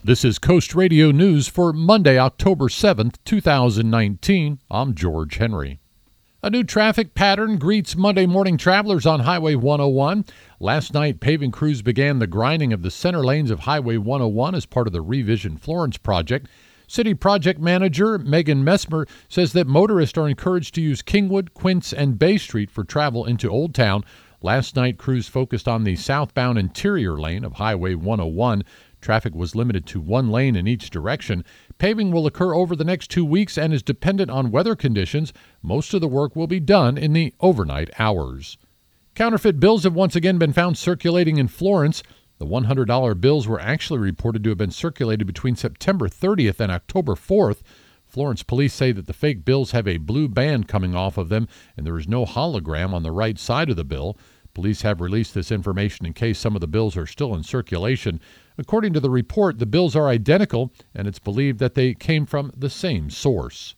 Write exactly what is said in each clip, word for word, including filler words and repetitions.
This is Coast Radio News for Monday, October seventh, two thousand nineteen. I'm George Henry. A new traffic pattern greets Monday morning travelers on Highway one oh one. Last night, paving crews began the grinding of the center lanes of Highway one oh one as part of the Revision Florence project. City project manager Megan Messmer says that motorists are encouraged to use Kingwood, Quince, and Bay Street for travel into Old Town. Last night, crews focused on the southbound interior lane of Highway one oh one. Traffic was limited to one lane in each direction. Paving will occur over the next two weeks and is dependent on weather conditions. Most of the work will be done in the overnight hours. Counterfeit bills have once again been found circulating in Florence. The one hundred dollar bills were actually reported to have been circulated between September thirtieth and October fourth. Florence police say that the fake bills have a blue band coming off of them, and there is no hologram on the right side of the bill. Police have released this information in case some of the bills are still in circulation. According to the report, the bills are identical, and it's believed that they came from the same source.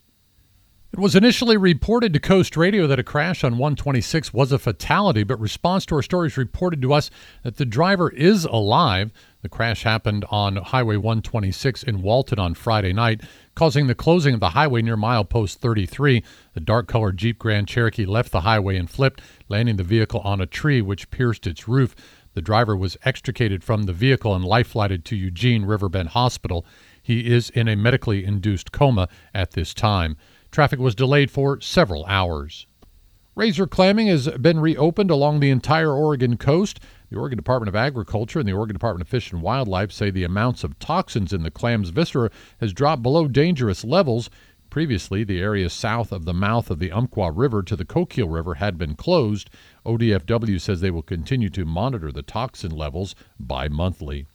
It was initially reported to Coast Radio that a crash on one twenty-six was a fatality, but response to our stories reported to us that the driver is alive. The crash happened on Highway one twenty-six in Walton on Friday night, causing the closing of the highway near milepost thirty-three. The dark-colored Jeep Grand Cherokee left the highway and flipped, landing the vehicle on a tree which pierced its roof. The driver was extricated from the vehicle and life-flighted to Eugene Riverbend Hospital. He is in a medically induced coma at this time. Traffic was delayed for several hours. Razor clamming has been reopened along the entire Oregon coast. The Oregon Department of Agriculture and the Oregon Department of Fish and Wildlife say the amounts of toxins in the clam's viscera has dropped below dangerous levels. Previously, the area south of the mouth of the Umpqua River to the Coquille River had been closed. O D F W says they will continue to monitor the toxin levels bi-monthly.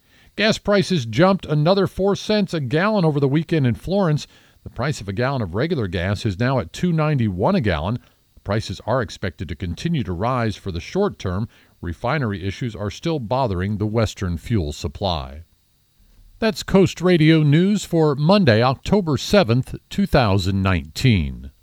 Gas prices jumped another four cents a gallon over the weekend in Florence. The price of a gallon of regular gas is now at two dollars and ninety-one cents a gallon. Prices are expected to continue to rise for the short term. Refinery issues are still bothering the Western fuel supply. That's Coast Radio News for Monday, October seventh, two thousand nineteen.